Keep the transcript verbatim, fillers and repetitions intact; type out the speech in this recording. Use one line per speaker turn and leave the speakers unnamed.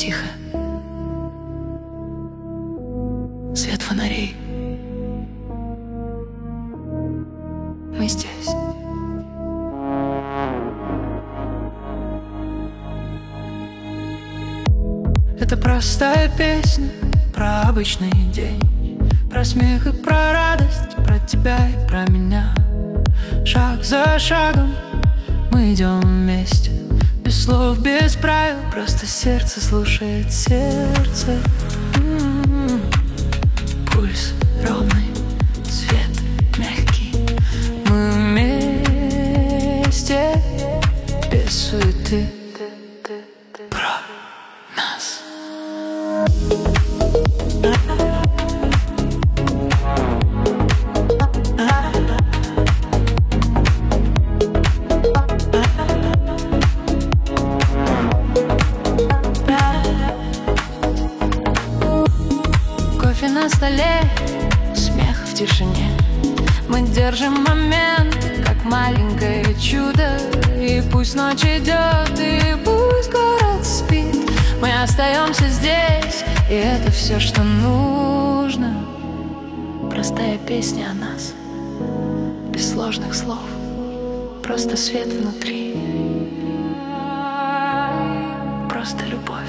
Тихо. Свет фонарей. Мы здесь. Это простая песня про обычный день, про смех и про радость, про тебя и про меня. Шаг за шагом мы идем вместе, без слов, без правил, просто сердце слушает сердце. М-м-м. Пульс ровный, цвет мягкий. Мы вместе, без суеты. Про нас. Кофе на столе, смех в тишине. Мы держим момент, как маленькое чудо. И пусть ночь идет, и пусть город спит, мы остаемся здесь, и это все, что нужно. Простая песня о нас, без сложных слов, просто свет внутри, просто любовь.